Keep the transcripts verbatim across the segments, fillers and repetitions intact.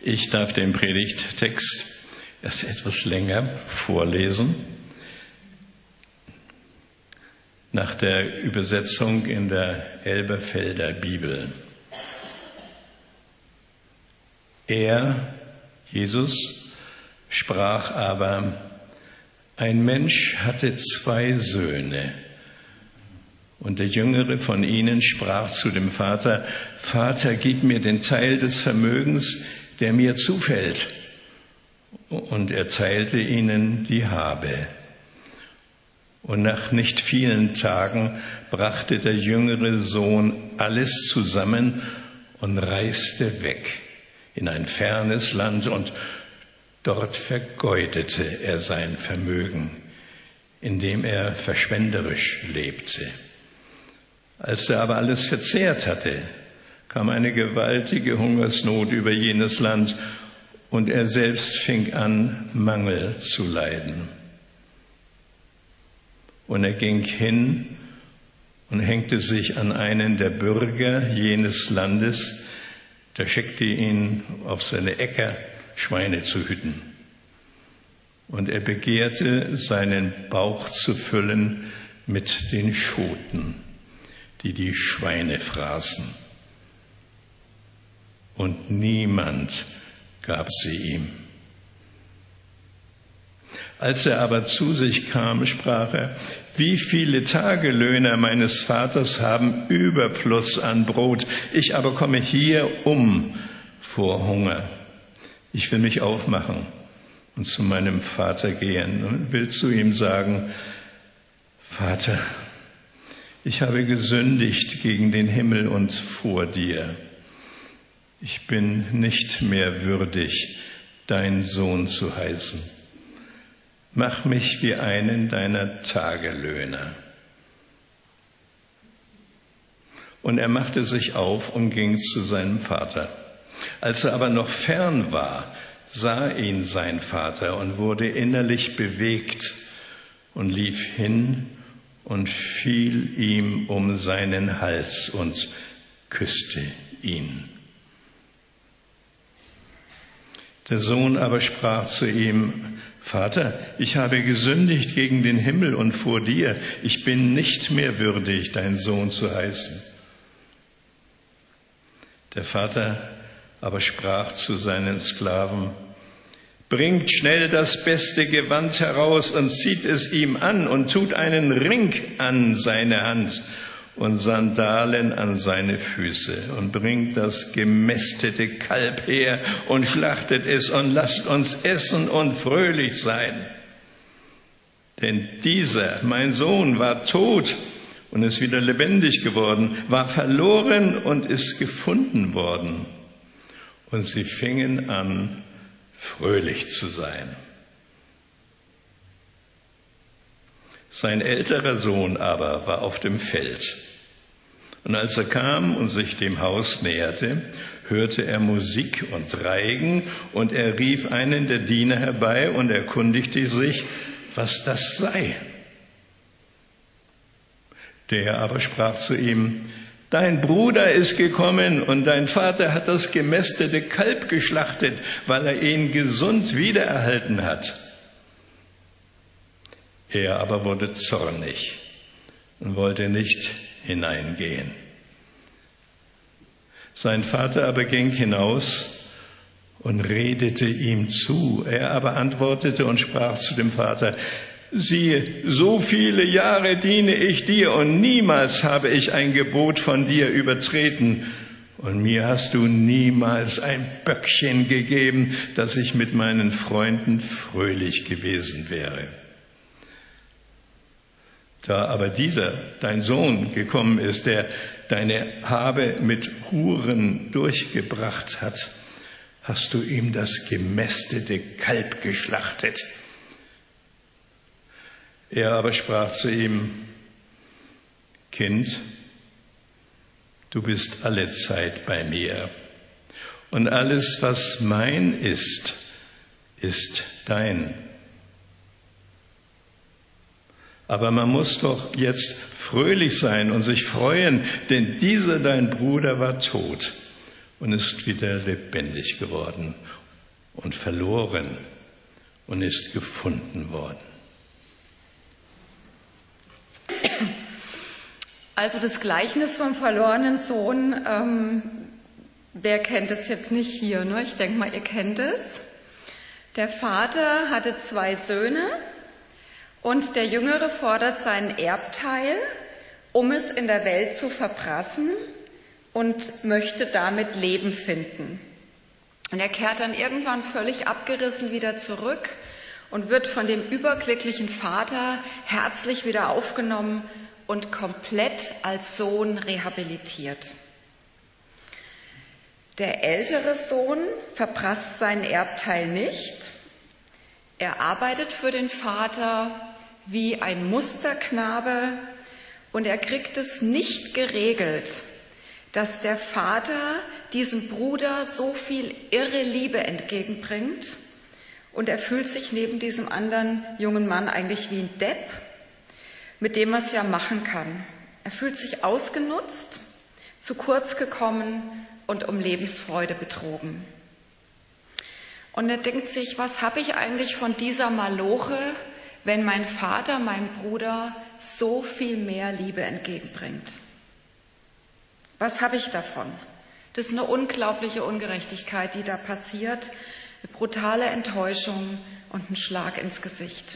Ich darf den Predigttext erst etwas länger vorlesen. Nach der Übersetzung in der Elberfelder Bibel. Er, Jesus, sprach aber: Ein Mensch hatte zwei Söhne. Und der Jüngere von ihnen sprach zu dem Vater: Vater, gib mir den Teil des Vermögens, der mir zufällt. Und er teilte ihnen die Habe. Und nach nicht vielen Tagen brachte der jüngere Sohn alles zusammen und reiste weg in ein fernes Land, und dort vergeudete er sein Vermögen, indem er verschwenderisch lebte. Als er aber alles verzehrt hatte, kam eine gewaltige Hungersnot über jenes Land, und er selbst fing an, Mangel zu leiden. Und er ging hin und hängte sich an einen der Bürger jenes Landes, der schickte ihn auf seine Äcker, Schweine zu hüten. Und er begehrte, seinen Bauch zu füllen mit den Schoten, die die Schweine fraßen. Und niemand gab sie ihm. Als er aber zu sich kam, sprach er: Wie viele Tagelöhner meines Vaters haben Überfluss an Brot, ich aber komme hier um vor Hunger. Ich will mich aufmachen und zu meinem Vater gehen und will zu ihm sagen: Vater, ich habe gesündigt gegen den Himmel und vor dir. Ich bin nicht mehr würdig, dein Sohn zu heißen. Mach mich wie einen deiner Tagelöhner. Und er machte sich auf und ging zu seinem Vater. Als er aber noch fern war, sah ihn sein Vater und wurde innerlich bewegt und lief hin und fiel ihm um seinen Hals und küsste ihn. Der Sohn aber sprach zu ihm: Vater, ich habe gesündigt gegen den Himmel und vor dir. Ich bin nicht mehr würdig, dein Sohn zu heißen. Der Vater aber sprach zu seinen Sklaven: Bringt schnell das beste Gewand heraus und zieht es ihm an und tut einen Ring an seine Hand und Sandalen an seine Füße und bringt das gemästete Kalb her und schlachtet es und lasst uns essen und fröhlich sein. Denn dieser, mein Sohn, war tot und ist wieder lebendig geworden, war verloren und ist gefunden worden. Und sie fingen an, fröhlich zu sein. Sein älterer Sohn aber war auf dem Feld. Und als er kam und sich dem Haus näherte, hörte er Musik und Reigen, und er rief einen der Diener herbei und erkundigte sich, was das sei. Der aber sprach zu ihm: Dein Bruder ist gekommen, und dein Vater hat das gemästete Kalb geschlachtet, weil er ihn gesund wiedererhalten hat. Er aber wurde zornig und wollte nicht hineingehen. Sein Vater aber ging hinaus und redete ihm zu. Er aber antwortete und sprach zu dem Vater: Siehe, so viele Jahre diene ich dir, und niemals habe ich ein Gebot von dir übertreten. Und mir hast du niemals ein Böckchen gegeben, dass ich mit meinen Freunden fröhlich gewesen wäre. Da aber dieser, dein Sohn, gekommen ist, der deine Habe mit Huren durchgebracht hat, hast du ihm das gemästete Kalb geschlachtet. Er aber sprach zu ihm: Kind, du bist alle Zeit bei mir, und alles, was mein ist, ist dein. Aber man muss doch jetzt fröhlich sein und sich freuen, denn dieser dein Bruder war tot und ist wieder lebendig geworden und verloren und ist gefunden worden. Also das Gleichnis vom verlorenen Sohn, ähm, wer kennt es jetzt nicht hier, ne? Ich denke mal, ihr kennt es. Der Vater hatte zwei Söhne und der Jüngere fordert seinen Erbteil, um es in der Welt zu verprassen und möchte damit Leben finden. Und er kehrt dann irgendwann völlig abgerissen wieder zurück und wird von dem überglücklichen Vater herzlich wieder aufgenommen und komplett als Sohn rehabilitiert. Der ältere Sohn verprasst seinen Erbteil nicht. Er arbeitet für den Vater wie ein Musterknabe und er kriegt es nicht geregelt, dass der Vater diesem Bruder so viel irre Liebe entgegenbringt und er fühlt sich neben diesem anderen jungen Mann eigentlich wie ein Depp, mit dem er es ja machen kann. Er fühlt sich ausgenutzt, zu kurz gekommen und um Lebensfreude betrogen. Und er denkt sich, was habe ich eigentlich von dieser Maloche, wenn mein Vater meinem Bruder so viel mehr Liebe entgegenbringt? Was habe ich davon? Das ist eine unglaubliche Ungerechtigkeit, die da passiert, eine brutale Enttäuschung und ein Schlag ins Gesicht.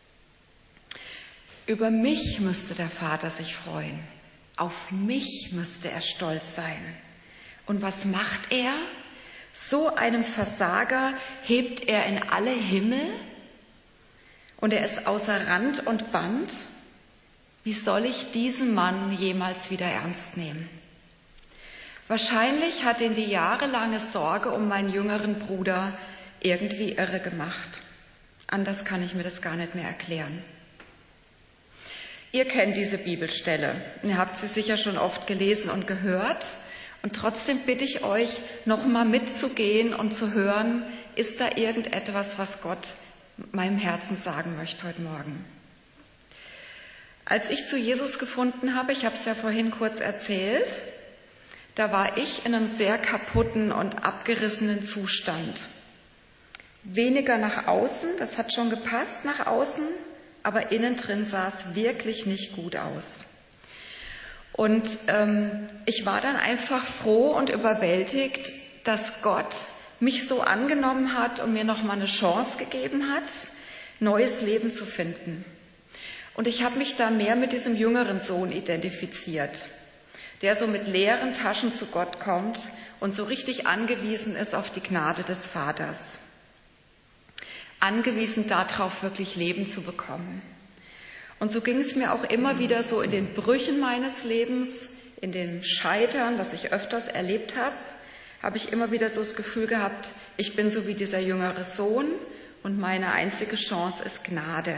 Über mich müsste der Vater sich freuen. Auf mich müsste er stolz sein. Und was macht er? So einem Versager hebt er in alle Himmel und er ist außer Rand und Band. Wie soll ich diesen Mann jemals wieder ernst nehmen? Wahrscheinlich hat ihn die jahrelange Sorge um meinen jüngeren Bruder irgendwie irre gemacht. Anders kann ich mir das gar nicht mehr erklären. Ihr kennt diese Bibelstelle. Ihr habt sie sicher schon oft gelesen und gehört. Und trotzdem bitte ich euch, nochmal mitzugehen und zu hören, ist da irgendetwas, was Gott meinem Herzen sagen möchte heute Morgen. Als ich zu Jesus gefunden habe, ich habe es ja vorhin kurz erzählt, da war ich in einem sehr kaputten und abgerissenen Zustand. Weniger nach außen, das hat schon gepasst nach außen, aber innen drin sah es wirklich nicht gut aus. Und ähm, ich war dann einfach froh und überwältigt, dass Gott mich so angenommen hat und mir nochmal eine Chance gegeben hat, neues Leben zu finden. Und ich habe mich da mehr mit diesem jüngeren Sohn identifiziert, der so mit leeren Taschen zu Gott kommt und so richtig angewiesen ist auf die Gnade des Vaters. Angewiesen darauf, wirklich Leben zu bekommen. Und so ging es mir auch immer wieder so in den Brüchen meines Lebens, in dem Scheitern, das ich öfters erlebt habe, habe ich immer wieder so das Gefühl gehabt, ich bin so wie dieser jüngere Sohn und meine einzige Chance ist Gnade.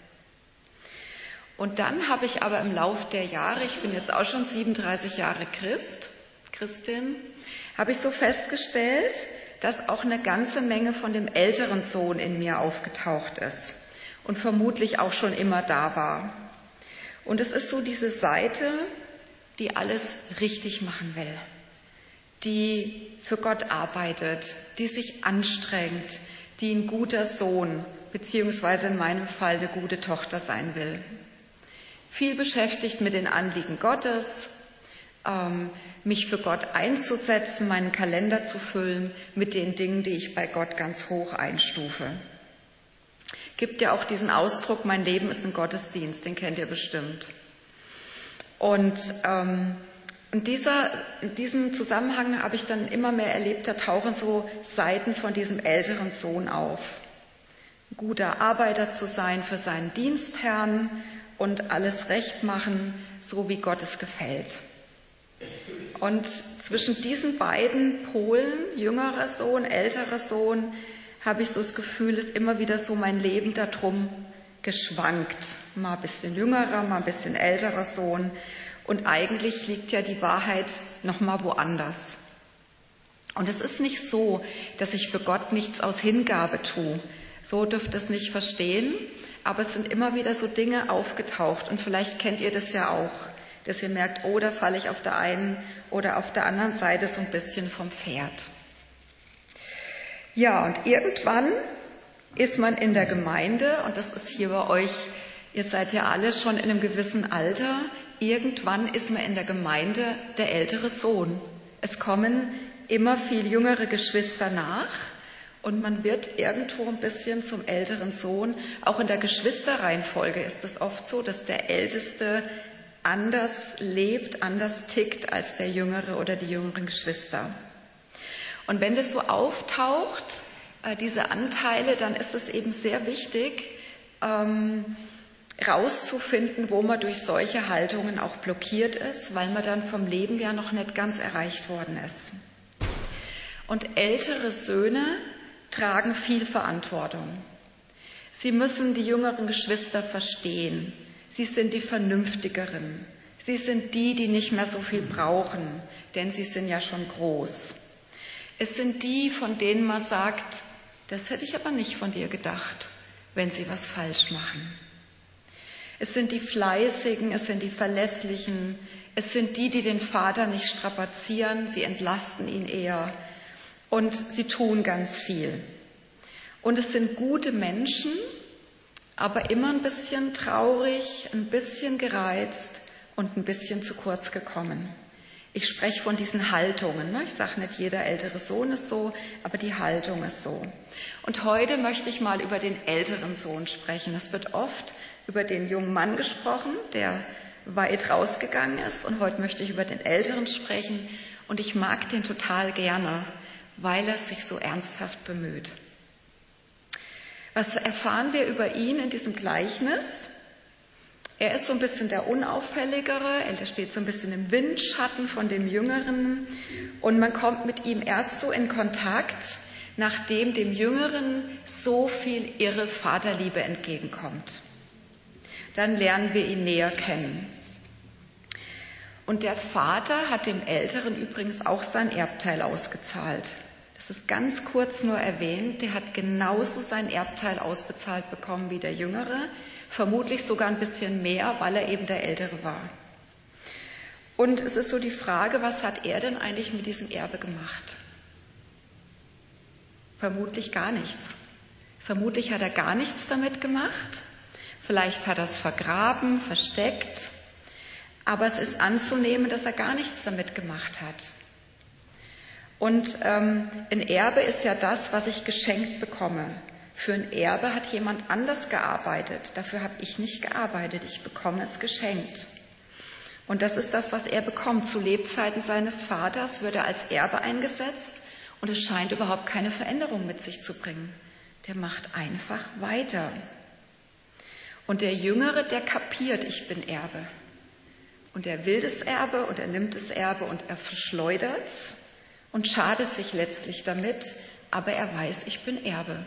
Und dann habe ich aber im Lauf der Jahre, ich bin jetzt auch schon siebenunddreißig Jahre Christ, Christin, habe ich so festgestellt, dass auch eine ganze Menge von dem älteren Sohn in mir aufgetaucht ist und vermutlich auch schon immer da war. Und es ist so diese Seite, die alles richtig machen will, die für Gott arbeitet, die sich anstrengt, die ein guter Sohn beziehungsweise in meinem Fall eine gute Tochter sein will. Viel beschäftigt mit den Anliegen Gottes, ähm, mich für Gott einzusetzen, meinen Kalender zu füllen mit den Dingen, die ich bei Gott ganz hoch einstufe. Gibt ja auch diesen Ausdruck, mein Leben ist ein Gottesdienst, den kennt ihr bestimmt. Und ähm, in, dieser, in diesem Zusammenhang habe ich dann immer mehr erlebt, da tauchen so Seiten von diesem älteren Sohn auf. Ein guter Arbeiter zu sein für seinen Dienstherrn und alles recht machen, so wie Gott es gefällt. Und zwischen diesen beiden Polen, jüngerer Sohn, älterer Sohn, habe ich so das Gefühl, ist immer wieder so mein Leben darum geschwankt. Mal ein bisschen jüngerer, mal ein bisschen älterer Sohn. Und eigentlich liegt ja die Wahrheit noch mal woanders. Und es ist nicht so, dass ich für Gott nichts aus Hingabe tue. So dürft ihr es nicht verstehen. Aber es sind immer wieder so Dinge aufgetaucht. Und vielleicht kennt ihr das ja auch. dass ihr merkt, oh, da falle ich auf der einen oder auf der anderen Seite so ein bisschen vom Pferd. Ja, und irgendwann ist man in der Gemeinde, und das ist hier bei euch, ihr seid ja alle schon in einem gewissen Alter, irgendwann ist man in der Gemeinde der ältere Sohn. Es kommen immer viel jüngere Geschwister nach und man wird irgendwo ein bisschen zum älteren Sohn. Auch in der Geschwisterreihenfolge ist es oft so, dass der Älteste anders lebt, anders tickt als der Jüngere oder die jüngeren Geschwister. Und wenn das so auftaucht, äh, diese Anteile, dann ist es eben sehr wichtig, ähm, rauszufinden, wo man durch solche Haltungen auch blockiert ist, weil man dann vom Leben ja noch nicht ganz erreicht worden ist. Und ältere Söhne tragen viel Verantwortung. Sie müssen die jüngeren Geschwister verstehen. Sie sind die Vernünftigeren. Sie sind die, die nicht mehr so viel brauchen, denn sie sind ja schon groß. Es sind die, von denen man sagt, das hätte ich aber nicht von dir gedacht, wenn sie was falsch machen. Es sind die Fleißigen, es sind die Verlässlichen, es sind die, die den Vater nicht strapazieren, sie entlasten ihn eher und sie tun ganz viel. Und es sind gute Menschen, aber immer ein bisschen traurig, ein bisschen gereizt und ein bisschen zu kurz gekommen. Ich spreche von diesen Haltungen. Ich sage nicht, jeder ältere Sohn ist so, aber die Haltung ist so. Und heute möchte ich mal über den älteren Sohn sprechen. Es wird oft über den jungen Mann gesprochen, der weit rausgegangen ist. Und heute möchte ich über den Älteren sprechen. Und ich mag den total gerne, weil er sich so ernsthaft bemüht. Was erfahren wir über ihn in diesem Gleichnis? Er ist so ein bisschen der Unauffälligere, er steht so ein bisschen im Windschatten von dem Jüngeren und man kommt mit ihm erst so in Kontakt, nachdem dem Jüngeren so viel irre Vaterliebe entgegenkommt. Dann lernen wir ihn näher kennen. Und der Vater hat dem Älteren übrigens auch sein Erbteil ausgezahlt. Das ist ganz kurz nur erwähnt, der hat genauso sein Erbteil ausbezahlt bekommen wie der Jüngere, vermutlich sogar ein bisschen mehr, weil er eben der Ältere war. Und es ist so die Frage, was hat er denn eigentlich mit diesem Erbe gemacht? Vermutlich gar nichts. Vermutlich hat er gar nichts damit gemacht. Vielleicht hat er es vergraben, versteckt. Aber es ist anzunehmen, dass er gar nichts damit gemacht hat. Und ähm, ein Erbe ist ja das, was ich geschenkt bekomme. Für ein Erbe hat jemand anders gearbeitet. Dafür habe ich nicht gearbeitet. Ich bekomme es geschenkt. Und das ist das, was er bekommt. Zu Lebzeiten seines Vaters wird er als Erbe eingesetzt und es scheint überhaupt keine Veränderung mit sich zu bringen. Der macht einfach weiter. Und der Jüngere, der kapiert, ich bin Erbe. Und er will das Erbe und er nimmt das Erbe und er verschleudert es und schadet sich letztlich damit, aber er weiß, ich bin Erbe.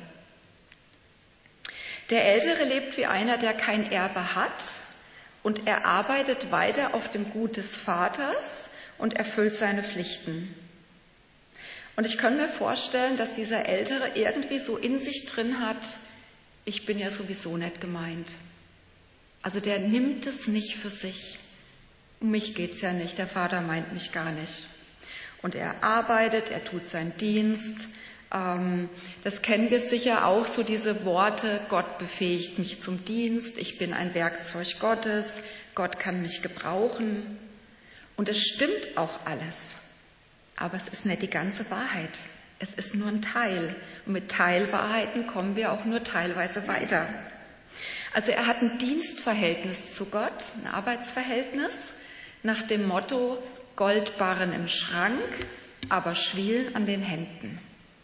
Der Ältere lebt wie einer, der kein Erbe hat und er arbeitet weiter auf dem Gut des Vaters und erfüllt seine Pflichten. Und ich kann mir vorstellen, dass dieser Ältere irgendwie so in sich drin hat, ich bin ja sowieso nicht gemeint. Also der nimmt es nicht für sich. Um mich geht's ja nicht, der Vater meint mich gar nicht. Und er arbeitet, er tut seinen Dienst. Ähm, das kennen wir sicher auch, so diese Worte, Gott befähigt mich zum Dienst, ich bin ein Werkzeug Gottes, Gott kann mich gebrauchen. Und es stimmt auch alles. Aber es ist nicht die ganze Wahrheit. Es ist nur ein Teil. Und mit Teilwahrheiten kommen wir auch nur teilweise weiter. Also er hat ein Dienstverhältnis zu Gott, ein Arbeitsverhältnis, nach dem Motto Goldbarren im Schrank, aber Schwielen an den Händen.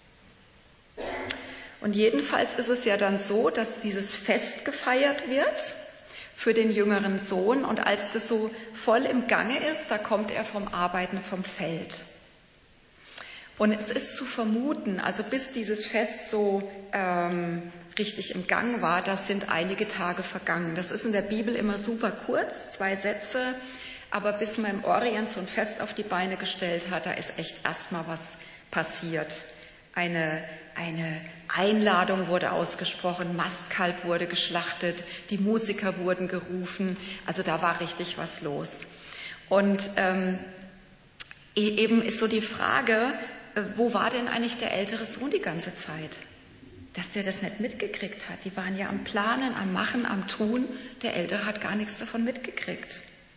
Und jedenfalls ist es ja dann so, dass dieses Fest gefeiert wird für den jüngeren Sohn. Und als das so voll im Gange ist, da kommt er vom Arbeiten vom Feld. Und es ist zu vermuten, also bis dieses Fest so ähm, richtig im Gang war, das sind einige Tage vergangen. Das ist in der Bibel immer super kurz, zwei Sätze. Aber bis man im Orient so ein Fest auf die Beine gestellt hat, da ist echt erstmal was passiert. Eine, eine Einladung wurde ausgesprochen, Mastkalb wurde geschlachtet, die Musiker wurden gerufen, also da war richtig was los. Und ähm, eben ist so die Frage, äh, wo war denn eigentlich der ältere Sohn die ganze Zeit? Dass der das nicht mitgekriegt hat. Die waren ja am Planen, am Machen, am Tun. Der Ältere hat gar nichts davon mitgekriegt.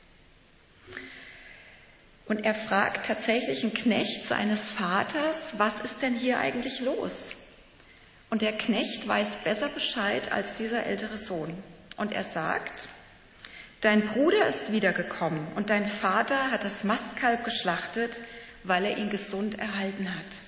Und er fragt tatsächlich einen Knecht seines Vaters, was ist denn hier eigentlich los? Und der Knecht weiß besser Bescheid als dieser ältere Sohn. Und er sagt, dein Bruder ist wiedergekommen und dein Vater hat das Mastkalb geschlachtet, weil er ihn gesund erhalten hat.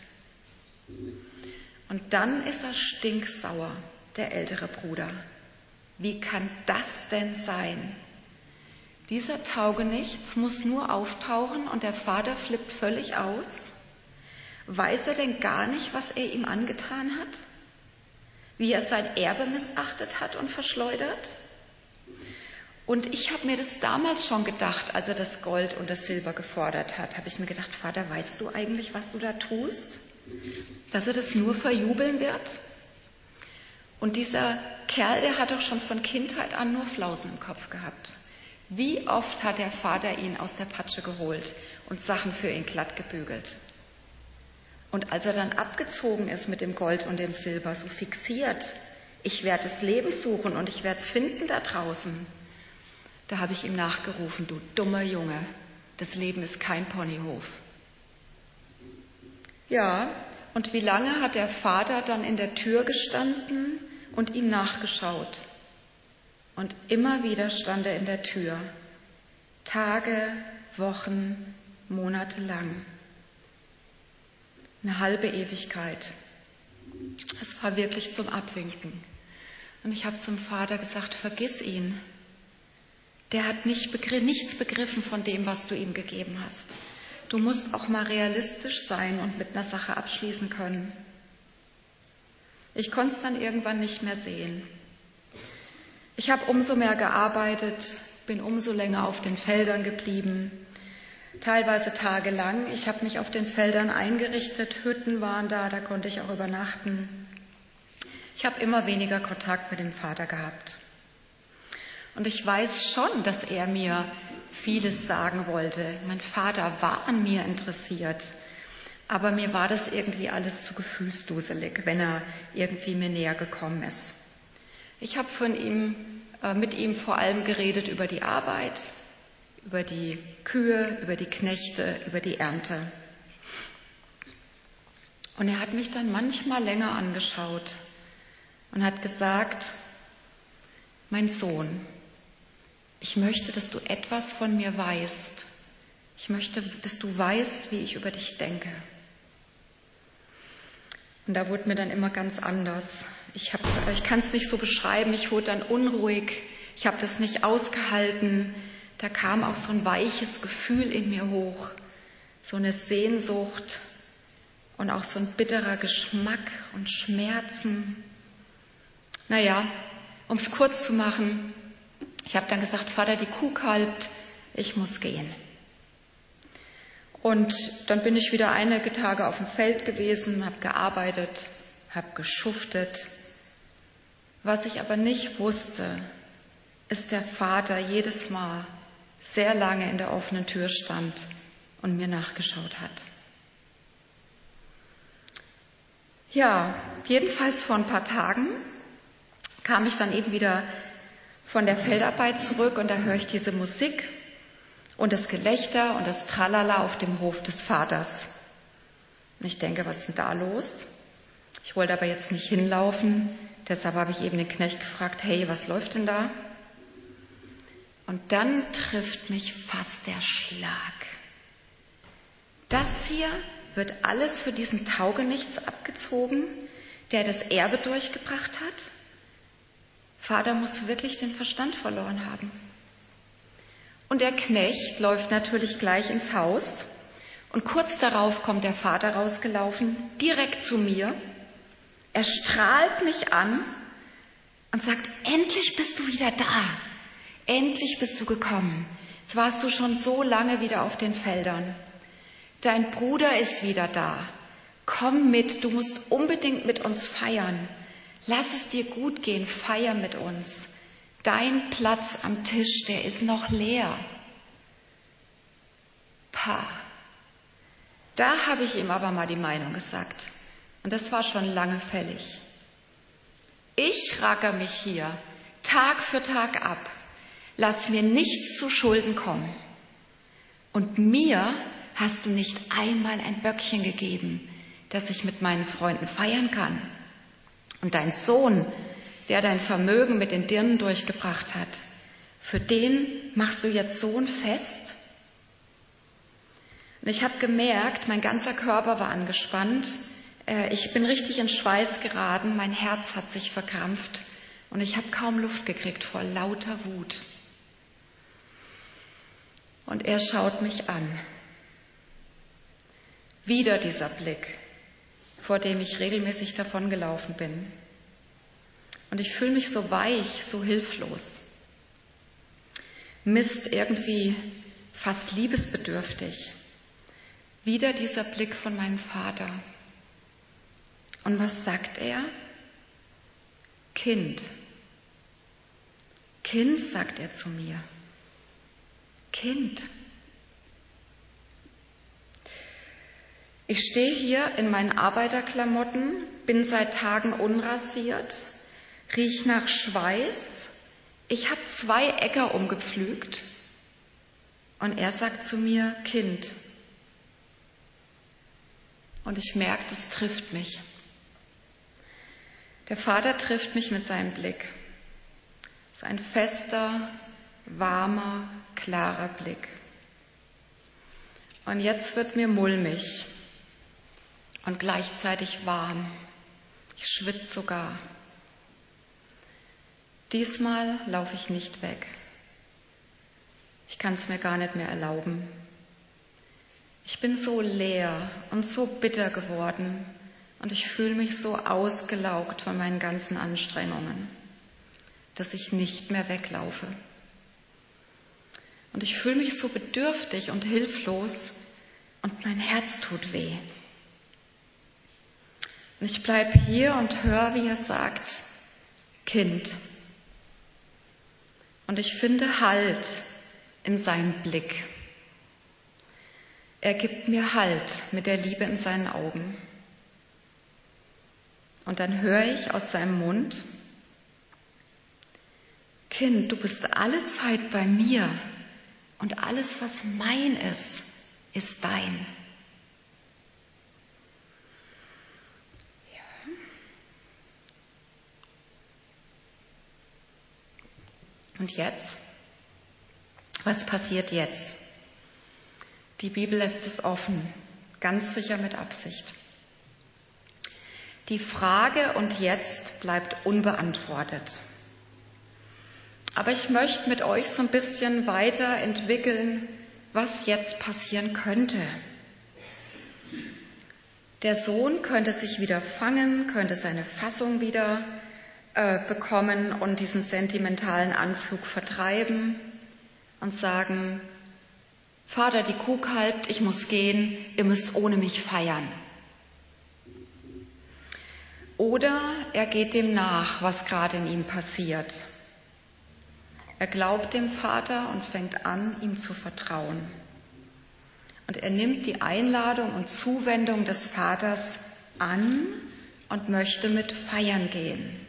Und dann ist er stinksauer, der ältere Bruder. Wie kann das denn sein? Dieser Taugenichts muss nur auftauchen und der Vater flippt völlig aus. Weiß er denn gar nicht, was er ihm angetan hat? Wie er sein Erbe missachtet hat und verschleudert? Und ich habe mir das damals schon gedacht, als er das Gold und das Silber gefordert hat, habe ich mir gedacht, Vater, weißt du eigentlich, was du da tust? Dass er das nur verjubeln wird? Und dieser Kerl, der hat doch schon von Kindheit an nur Flausen im Kopf gehabt. Wie oft hat der Vater ihn aus der Patsche geholt und Sachen für ihn glatt gebügelt? Und als er dann abgezogen ist mit dem Gold und dem Silber, so fixiert, ich werde das Leben suchen und ich werde es finden da draußen, da habe ich ihm nachgerufen, du dummer Junge, das Leben ist kein Ponyhof. Ja, und wie lange hat der Vater dann in der Tür gestanden und ihm nachgeschaut? Und immer wieder stand er in der Tür, Tage, Wochen, Monate lang. Eine halbe Ewigkeit. Es war wirklich zum Abwinken. Und ich habe zum Vater gesagt, vergiss ihn. Der hat nicht begr- nichts begriffen von dem, was du ihm gegeben hast. Du musst auch mal realistisch sein und mit einer Sache abschließen können. Ich konnte es dann irgendwann nicht mehr sehen. Ich habe umso mehr gearbeitet, bin umso länger auf den Feldern geblieben, teilweise tagelang. Ich habe mich auf den Feldern eingerichtet, Hütten waren da, da konnte ich auch übernachten. Ich habe immer weniger Kontakt mit dem Vater gehabt. Und ich weiß schon, dass er mir vieles sagen wollte. Mein Vater war an mir interessiert, aber mir war das irgendwie alles zu gefühlsduselig, wenn er irgendwie mir näher gekommen ist. Ich habe von ihm, äh, mit ihm vor allem geredet über die Arbeit, über die Kühe, über die Knechte, über die Ernte. Und er hat mich dann manchmal länger angeschaut und hat gesagt, mein Sohn, ich möchte, dass du etwas von mir weißt. Ich möchte, dass du weißt, wie ich über dich denke. Und da wurde mir dann immer ganz anders. Ich, hab, ich kann es nicht so beschreiben, ich wurde dann unruhig, ich habe das nicht ausgehalten. Da kam auch so ein weiches Gefühl in mir hoch, so eine Sehnsucht und auch so ein bitterer Geschmack und Schmerzen. Naja, um es kurz zu machen, ich habe dann gesagt, Vater, die Kuh kalbt, ich muss gehen. Und dann bin ich wieder einige Tage auf dem Feld gewesen, habe gearbeitet, habe geschuftet. Was ich aber nicht wusste, ist der Vater jedes Mal sehr lange in der offenen Tür stand und mir nachgeschaut hat. Ja, jedenfalls vor ein paar Tagen kam ich dann eben wieder von der Feldarbeit zurück und da höre ich diese Musik und das Gelächter und das Tralala auf dem Hof des Vaters. Und ich denke, was ist denn da los? Ich wollte aber jetzt nicht hinlaufen, deshalb habe ich eben den Knecht gefragt, hey, was läuft denn da? Und dann trifft mich fast der Schlag. Das hier wird alles für diesen Taugenichts abgezogen, der das Erbe durchgebracht hat? Vater muss wirklich den Verstand verloren haben. Und der Knecht läuft natürlich gleich ins Haus und kurz darauf kommt der Vater rausgelaufen, direkt zu mir. Er strahlt mich an und sagt, endlich bist du wieder da. Endlich bist du gekommen. Jetzt warst du schon so lange wieder auf den Feldern. Dein Bruder ist wieder da. Komm mit, du musst unbedingt mit uns feiern. Lass es dir gut gehen, feier mit uns. Dein Platz am Tisch, der ist noch leer. Pa, da habe ich ihm aber mal die Meinung gesagt. Und das war schon lange fällig. Ich racker mich hier Tag für Tag ab. Lass mir nichts zu Schulden kommen. Und mir hast du nicht einmal ein Böckchen gegeben, dass ich mit meinen Freunden feiern kann. Und dein Sohn, der dein Vermögen mit den Dirnen durchgebracht hat, für den machst du jetzt so ein Fest? Und ich habe gemerkt, mein ganzer Körper war angespannt. Ich bin richtig in Schweiß geraten, mein Herz hat sich verkrampft und ich habe kaum Luft gekriegt vor lauter Wut. Und er schaut mich an. Wieder dieser Blick, vor dem ich regelmäßig davongelaufen bin. Und ich fühle mich so weich, so hilflos. Mist, irgendwie fast liebesbedürftig. Wieder dieser Blick von meinem Vater. Und was sagt er? Kind. Kind, sagt er zu mir. Kind. Ich stehe hier in meinen Arbeiterklamotten, bin seit Tagen unrasiert, riech nach Schweiß. Ich habe zwei Äcker umgepflügt. Und er sagt zu mir, Kind. Und ich merke, das trifft mich. Der Vater trifft mich mit seinem Blick. Es ist ein fester, warmer, klarer Blick. Und jetzt wird mir mulmig und gleichzeitig warm. Ich schwitze sogar. Diesmal laufe ich nicht weg. Ich kann es mir gar nicht mehr erlauben. Ich bin so leer und so bitter geworden und ich fühle mich so ausgelaugt von meinen ganzen Anstrengungen, dass ich nicht mehr weglaufe. Und ich fühle mich so bedürftig und hilflos und mein Herz tut weh. Und ich bleibe hier und höre, wie er sagt, Kind. Und ich finde Halt in seinem Blick. Er gibt mir Halt mit der Liebe in seinen Augen. Und dann höre ich aus seinem Mund, Kind, du bist alle Zeit bei mir und alles, was mein ist, ist dein. Ja. Und jetzt? Was passiert jetzt? Die Bibel lässt es offen, ganz sicher mit Absicht. Die Frage und jetzt bleibt unbeantwortet. Aber ich möchte mit euch so ein bisschen weiterentwickeln, was jetzt passieren könnte. Der Sohn könnte sich wieder fangen, könnte seine Fassung wieder äh, bekommen und diesen sentimentalen Anflug vertreiben und sagen, Vater, die Kuh kalbt, ich muss gehen, ihr müsst ohne mich feiern. Oder er geht dem nach, was gerade in ihm passiert. Er glaubt dem Vater und fängt an, ihm zu vertrauen. Und er nimmt die Einladung und Zuwendung des Vaters an und möchte mit feiern gehen.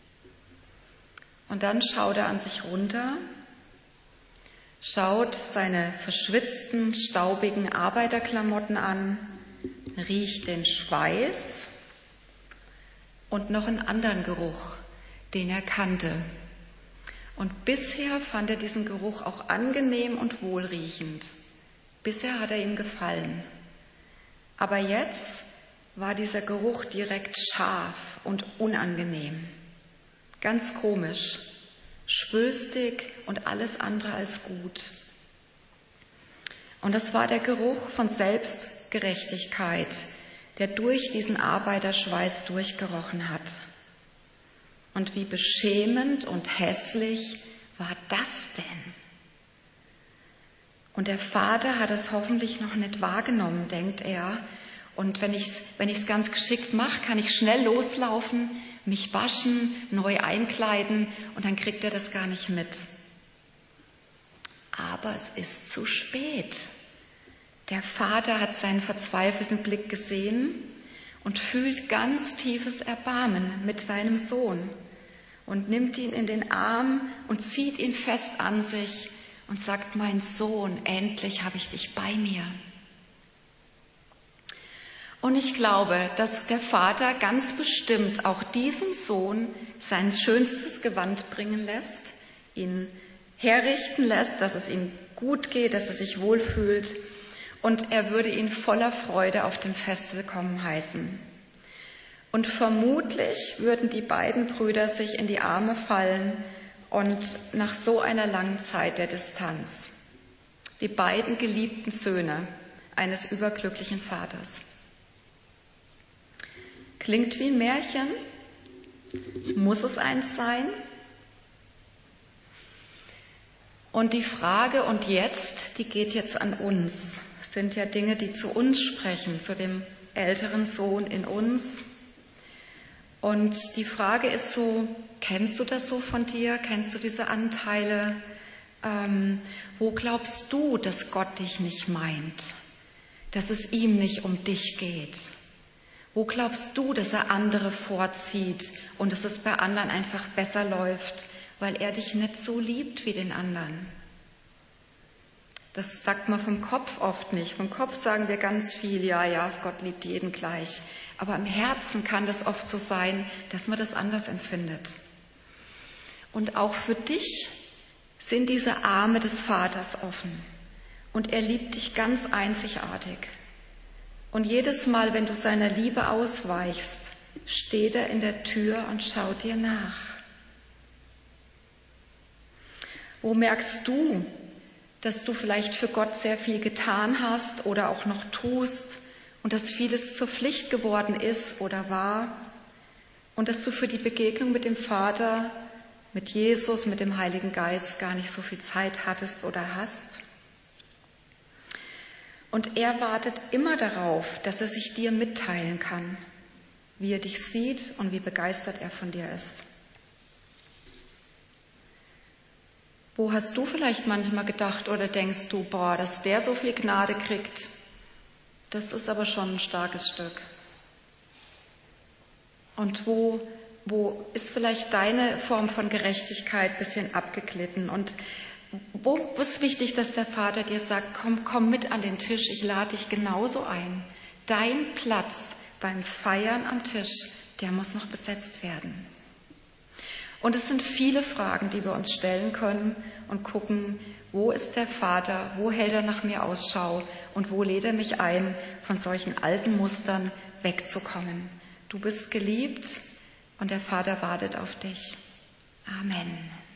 Und dann schaut er an sich runter, schaut seine verschwitzten, staubigen Arbeiterklamotten an, riecht den Schweiß und noch einen anderen Geruch, den er kannte. Und bisher fand er diesen Geruch auch angenehm und wohlriechend. Bisher hat er ihm gefallen. Aber jetzt war dieser Geruch direkt scharf und unangenehm. Ganz komisch, schwülstig und alles andere als gut. Und das war der Geruch von Selbstgerechtigkeit, der durch diesen Arbeiterschweiß durchgerochen hat. Und wie beschämend und hässlich war das denn? Und der Vater hat es hoffentlich noch nicht wahrgenommen, denkt er. Und wenn ich es wenn ich's ganz geschickt mache, kann ich schnell loslaufen, mich waschen, neu einkleiden und dann kriegt er das gar nicht mit. Aber es ist zu spät. Der Vater hat seinen verzweifelten Blick gesehen und fühlt ganz tiefes Erbarmen mit seinem Sohn und nimmt ihn in den Arm und zieht ihn fest an sich und sagt: Mein Sohn, endlich habe ich dich bei mir. Und ich glaube, dass der Vater ganz bestimmt auch diesem Sohn sein schönstes Gewand bringen lässt, ihn herrichten lässt, dass es ihm gut geht, dass er sich wohlfühlt, und er würde ihn voller Freude auf dem Fest willkommen heißen. Und vermutlich würden die beiden Brüder sich in die Arme fallen und nach so einer langen Zeit der Distanz, die beiden geliebten Söhne eines überglücklichen Vaters. Klingt wie ein Märchen? Muss es eins sein? Und die Frage „Und jetzt?", die geht jetzt an uns. Das sind ja Dinge, die zu uns sprechen, zu dem älteren Sohn in uns. Und die Frage ist so: Kennst du das so von dir? Kennst du diese Anteile? Ähm, wo glaubst du, dass Gott dich nicht meint? Dass es ihm nicht um dich geht? Wo glaubst du, dass er andere vorzieht und dass es bei anderen einfach besser läuft, weil er dich nicht so liebt wie den anderen? Das sagt man vom Kopf oft nicht. Vom Kopf sagen wir ganz viel: Ja, ja, Gott liebt jeden gleich. Aber im Herzen kann das oft so sein, dass man das anders empfindet. Und auch für dich sind diese Arme des Vaters offen. Und er liebt dich ganz einzigartig. Und jedes Mal, wenn du seiner Liebe ausweichst, steht er in der Tür und schaut dir nach. Wo merkst du, dass du vielleicht für Gott sehr viel getan hast oder auch noch tust und dass vieles zur Pflicht geworden ist oder war und dass du für die Begegnung mit dem Vater, mit Jesus, mit dem Heiligen Geist gar nicht so viel Zeit hattest oder hast? Und er wartet immer darauf, dass er sich dir mitteilen kann, wie er dich sieht und wie begeistert er von dir ist. Wo hast du vielleicht manchmal gedacht oder denkst du: Boah, dass der so viel Gnade kriegt, das ist aber schon ein starkes Stück. Und wo, wo ist vielleicht deine Form von Gerechtigkeit ein bisschen abgeglitten? Und wo ist wichtig, dass der Vater dir sagt: Komm, komm mit an den Tisch, ich lade dich genauso ein. Dein Platz beim Feiern am Tisch, der muss noch besetzt werden. Und es sind viele Fragen, die wir uns stellen können und gucken: Wo ist der Vater? Wo hält er nach mir Ausschau? Und wo lädt er mich ein, von solchen alten Mustern wegzukommen? Du bist geliebt und der Vater wartet auf dich. Amen.